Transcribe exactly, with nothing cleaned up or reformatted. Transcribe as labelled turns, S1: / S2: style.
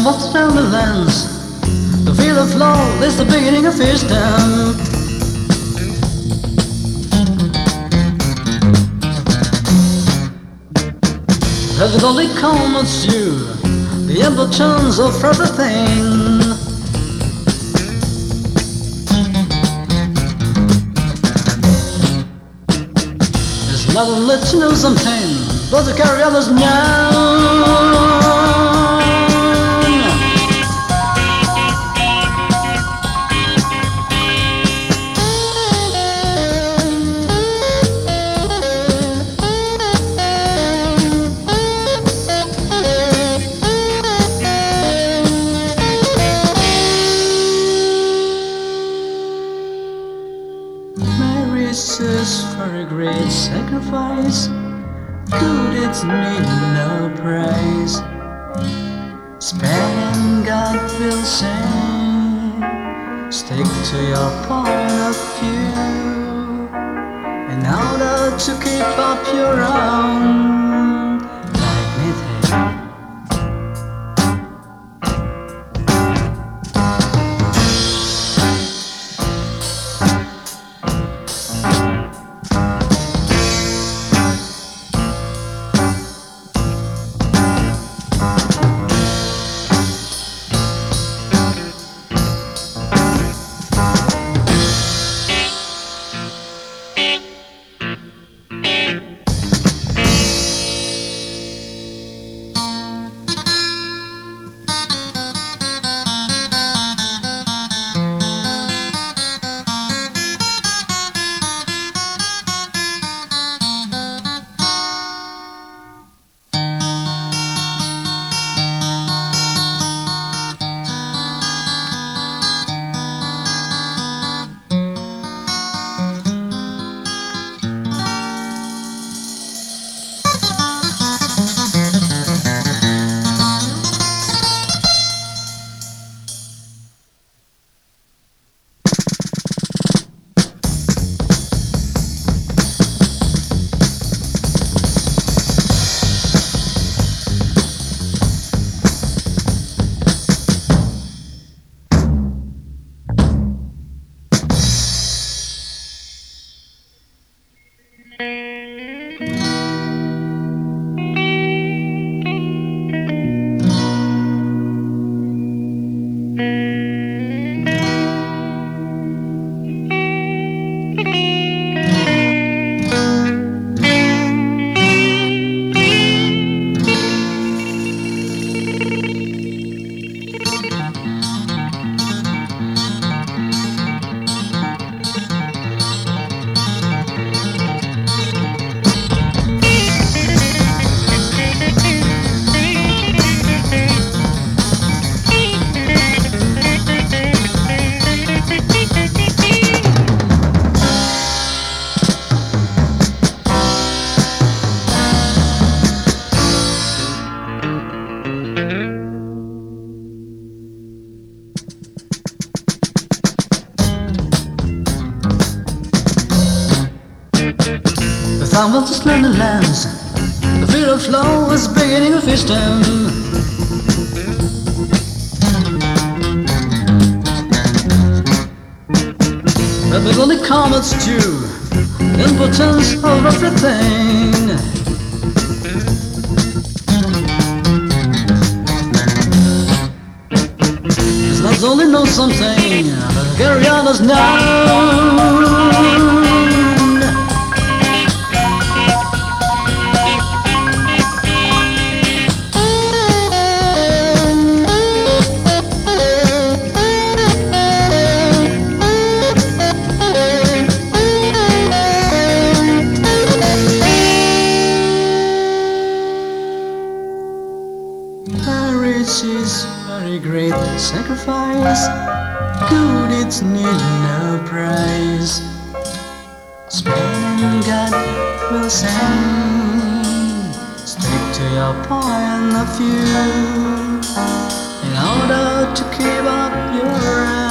S1: some of the lands. The field of love is the beginning of wisdom. Heaven only comes you the importance of everything. It's not only to know something, but to carry others now. Marriage is for a great sacrifice. Good deeds need no praise. Spending God will say, stick to your point of view in order to keep up your own dignity. The sound of the slender lands, the field of flow is beginning of wisdom. But with only comets due, the importance of everything. It's not only know something, but carry on as known. Marriage is very great sacrifice. Good deeds need no price. Spending God will send. Stick to your point of view in order to keep up your